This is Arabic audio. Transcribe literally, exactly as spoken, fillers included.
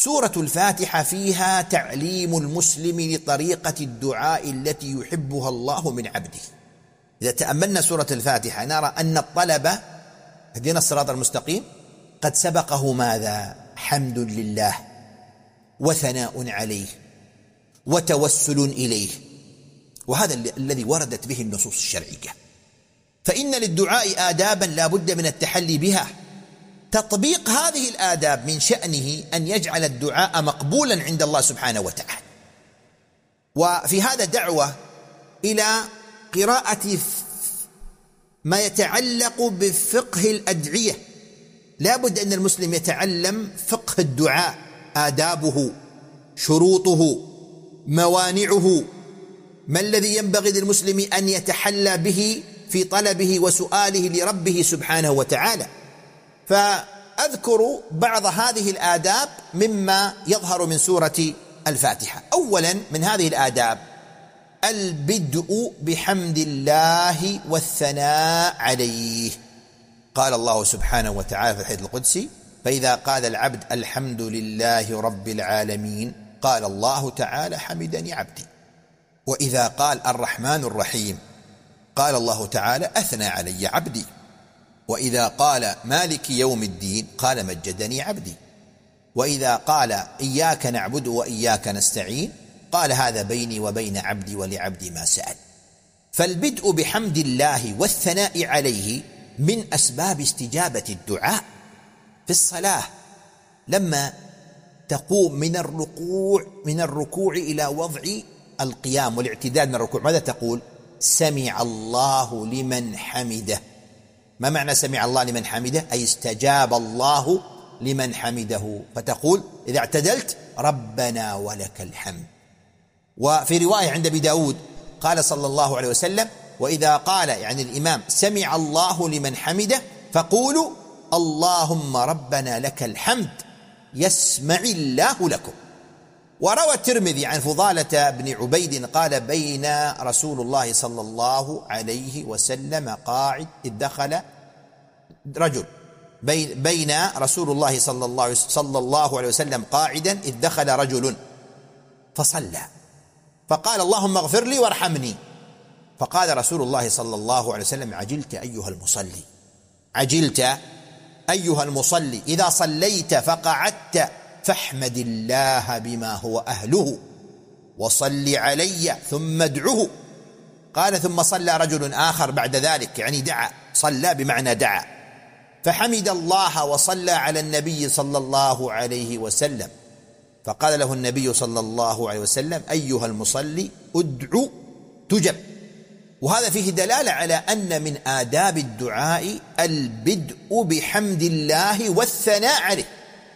سورة الفاتحة فيها تعليم المسلم لطريقة الدعاء التي يحبها الله من عبده. إذا تأملنا سورة الفاتحة نرى أن الطلب اهدنا الصراط المستقيم قد سبقه ماذا؟ حمد لله وثناء عليه وتوسل إليه، وهذا الذي وردت به النصوص الشرعية. فإن للدعاء آدابا لا بد من التحلي بها، تطبيق هذه الآداب من شأنه أن يجعل الدعاء مقبولا عند الله سبحانه وتعالى. وفي هذا دعوة إلى قراءة ما يتعلق بفقه الأدعية. لا بد أن المسلم يتعلم فقه الدعاء، آدابه، شروطه، موانعه، ما الذي ينبغي للمسلم أن يتحلى به في طلبه وسؤاله لربه سبحانه وتعالى. فأذكر بعض هذه الآداب مما يظهر من سورة الفاتحة. أولا من هذه الآداب البدء بحمد الله والثناء عليه. قال الله سبحانه وتعالى في الحديث القدسي: فإذا قال العبد الحمد لله رب العالمين قال الله تعالى حمدني عبدي. وإذا قال الرحمن الرحيم قال الله تعالى أثنى علي عبدي. وإذا قال مالك يوم الدين قال مجدني عبدي. وإذا قال إياك نعبد وإياك نستعين قال هذا بيني وبين عبدي ولعبدي ما سأل. فالبدء بحمد الله والثناء عليه من أسباب استجابة الدعاء. في الصلاة لما تقوم من الركوع من الركوع إلى وضع القيام والاعتدال من الركوع ماذا تقول؟ سمع الله لمن حمده. ما معنى سمع الله لمن حمده؟ أي استجاب الله لمن حمده، فتقول إذا اعتدلت ربنا ولك الحمد. وفي رواية عند أبي داود قال صلى الله عليه وسلم: وإذا قال يعني الإمام سمع الله لمن حمده فقولوا اللهم ربنا لك الحمد يسمع الله لكم. وروى الترمذي عن فضالة بن عبيد قال: بين رسول الله صلى الله عليه وسلم قاعد إذ دخل رجل بين, بين رسول الله صلى الله, صلى الله عليه وسلم قاعدا إذ دخل رجل فصلى فقال: اللهم اغفر لي وارحمني. فقال رسول الله صلى الله عليه وسلم: عجلت أيها المصلي، عجلت أيها المصلي، إذا صليت فقعدت فاحمد الله بما هو أهله وصل علي ثم ادعه. قال: ثم صلى رجل آخر بعد ذلك، يعني دعا، صلى بمعنى دعا، فحمد الله وصلى على النبي صلى الله عليه وسلم. فقال له النبي صلى الله عليه وسلم: أيها المصلي ادعو تجب. وهذا فيه دلالة على أن من آداب الدعاء البدء بحمد الله والثناء عليه.